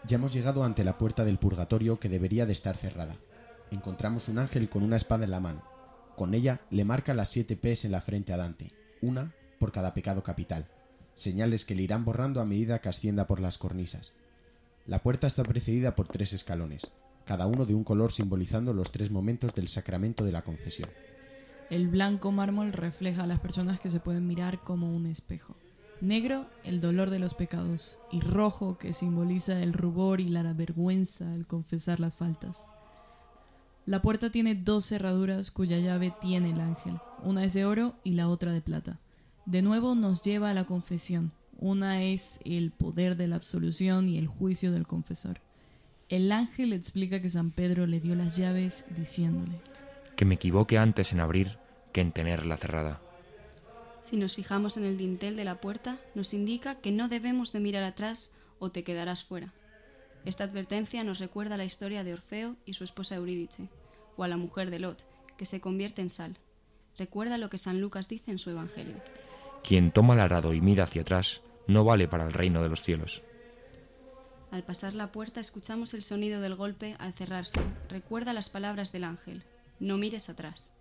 Ya hemos llegado ante la puerta del purgatorio que debería de estar cerrada. Encontramos un ángel con una espada en la mano. Con ella le marca las 7 P's en la frente a Dante, una por cada pecado capital, señales que le irán borrando a medida que ascienda por las cornisas. La puerta está precedida por 3 escalones, cada uno de un color simbolizando los 3 momentos del sacramento de la confesión. El blanco mármol refleja a las personas que se pueden mirar como un espejo. Negro, el dolor de los pecados, y rojo, que simboliza el rubor y la vergüenza al confesar las faltas. La puerta tiene 2 cerraduras cuya llave tiene el ángel, una es de oro y la otra de plata. De nuevo nos lleva a la confesión. Una es el poder de la absolución y el juicio del confesor. El ángel explica que San Pedro le dio las llaves diciéndole: que me equivoque antes en abrir que en tenerla cerrada. Si nos fijamos en el dintel de la puerta, nos indica que no debemos de mirar atrás o te quedarás fuera. Esta advertencia nos recuerda la historia de Orfeo y su esposa Eurídice, o a la mujer de Lot, que se convierte en sal. Recuerda lo que San Lucas dice en su Evangelio. Quien toma el arado y mira hacia atrás no vale para el reino de los cielos. Al pasar la puerta escuchamos el sonido del golpe al cerrarse. Recuerda las palabras del ángel: no mires atrás.